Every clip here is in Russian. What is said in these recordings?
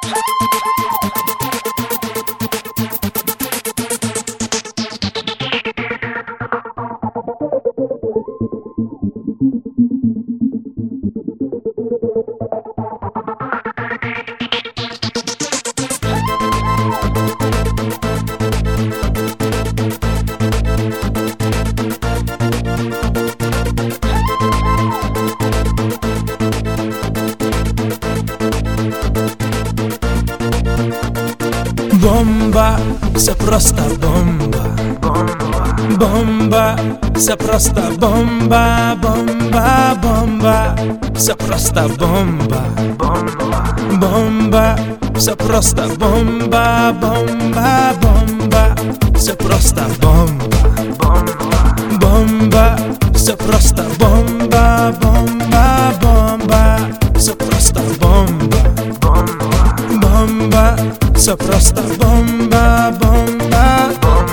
Бомба, все просто бомба. Бомба, все просто бомба. Бомба, бомба, все просто бомба. Бомба, все просто бомба. Бомба, бомба, все просто бомба. Бомба, все просто бомба. Бомба, бомба, все просто бомба. Бомба, все просто бомба, бомба.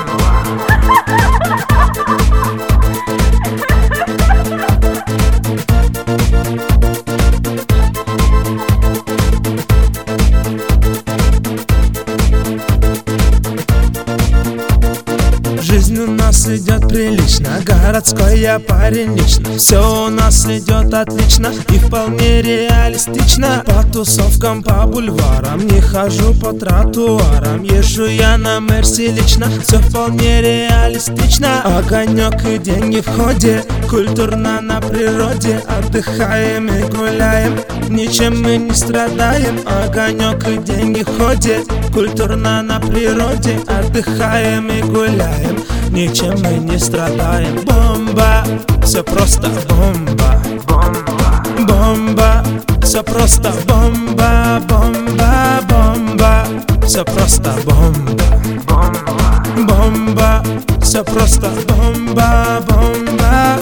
Жизнь у нас идет прилично, городской я парень лично. Все у нас идет отлично и вполне реалистично. По тусовкам, по бульварам, не хожу по тротуарам. Езжу я на Мерси лично, все вполне реалистично. Огонек и деньги в ходе, культурно на природе. Отдыхаем и гуляем, ничем мы не страдаем. Огонек и деньги в ходе, культурно на природе. Отдыхаем и гуляем, ничем мы не страдаем. Бомба, все просто бомба. Бомба, все просто бомба. Бомба, бомба, все просто бомба. Бомба, все просто бомба. Бомба.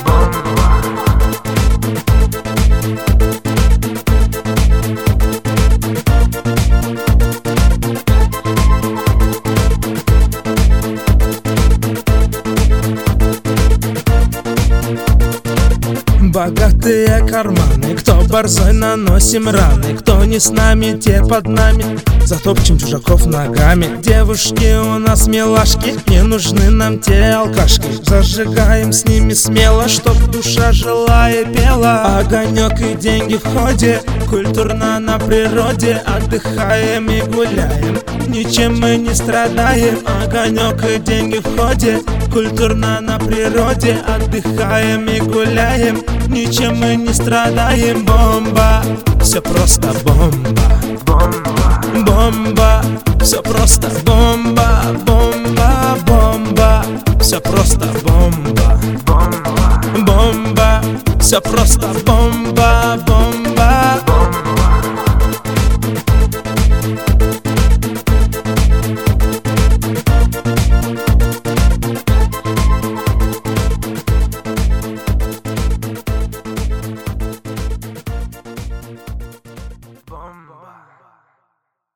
Богатые карманы, кто борзой, наносим раны. Кто не с нами, те под нами, затопчем чужаков ногами. Девушки у нас милашки, не нужны нам те алкашки. Зажигаем с ними смело, чтоб душа жила и пела. Огонек и деньги в ходе, культурно на природе. Отдыхаем и гуляем, ничем мы не страдаем. Огонек и деньги в ходе, культурно на природе. Отдыхаем и гуляем, ничем мы не страдаем. Бомба, все просто бомба. Бомба, все просто бомба. Бомба, бомба, все просто бомба. Бомба, все просто бомба.